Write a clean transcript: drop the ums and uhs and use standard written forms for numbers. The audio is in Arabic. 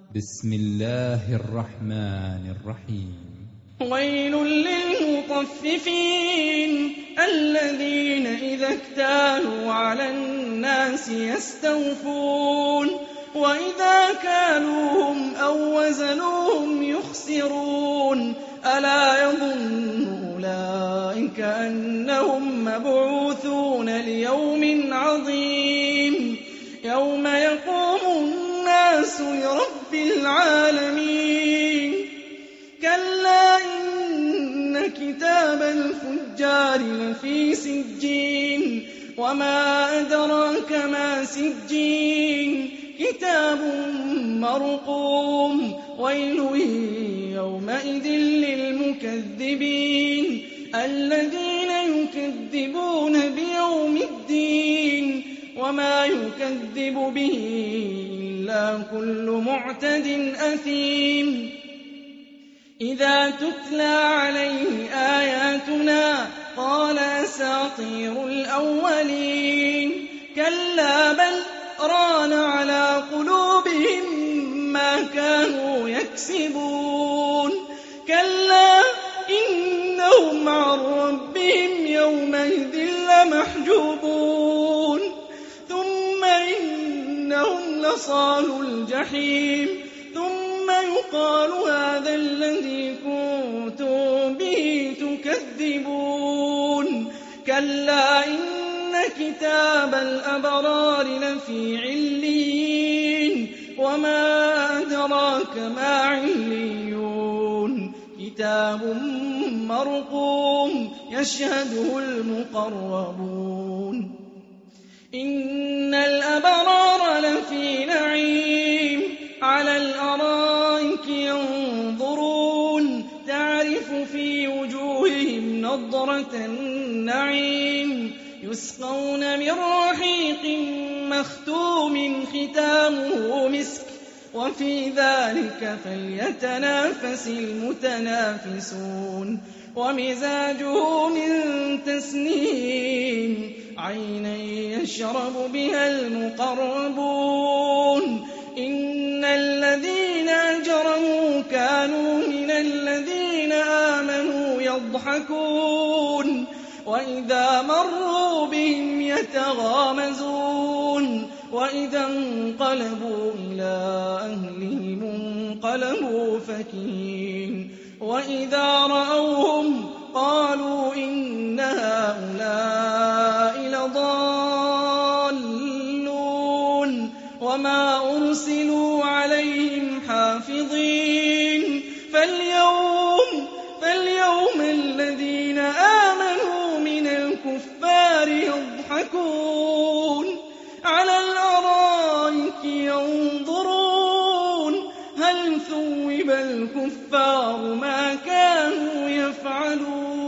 بسم الله الرحمن الرحيم ويل للمطففين الذين إذا اكتالوا على الناس يستوفون وإذا كالوهم أو وزنوهم يخسرون ألا يظن أولئك أنهم مبعوثون ليوم عظيم يوم يقوم الناس لرب العالمين كلا إن كتاب الفجار لفي سجين وما أدراك ما سجين كتاب مرقوم ويل يومئذ للمكذبين الذين يكذبون بيوم الدين وما يكذب به إلا كل معتد أثيم إذا تتلى عليه آياتنا قال أساطير الأولين كلا بل ران على قلوبهم ما كانوا يكسبون كلا إنهم عن ربهم يومئذ لمحجوبون ثم إنهم لصالوا الجحيم ثم يقال هذا الذي كنتم به تكذبون كلا إن كتاب الأبرار لفي عليين وما أدراك ما عليون كتاب مرقوم يشهده المقربون إن الأبرار لفي نعيم على الأرائك ينظرون تعرف في وجوههم نضرة النعيم يسقون من رحيق مختوم ختامه مسك وفي ذلك فليتنافس المتنافسون ومزاجه من تسنيم عينا يشرب بها المقربون إن الذين أجرموا كانوا من الذين آمنوا يضحكون وإذا مروا بهم يتغامزون وإذا انقلبوا إلى أهلهم انقلبوا فكهين وإذا رأوهم قالوا إن هؤلاء لضالون وما أرسلوا عليهم حافظين فاليوم الذين آمنوا من الكفار يضحكون على الأرائك ينظرون هل ثوب الكفار ما كانوا يفعلون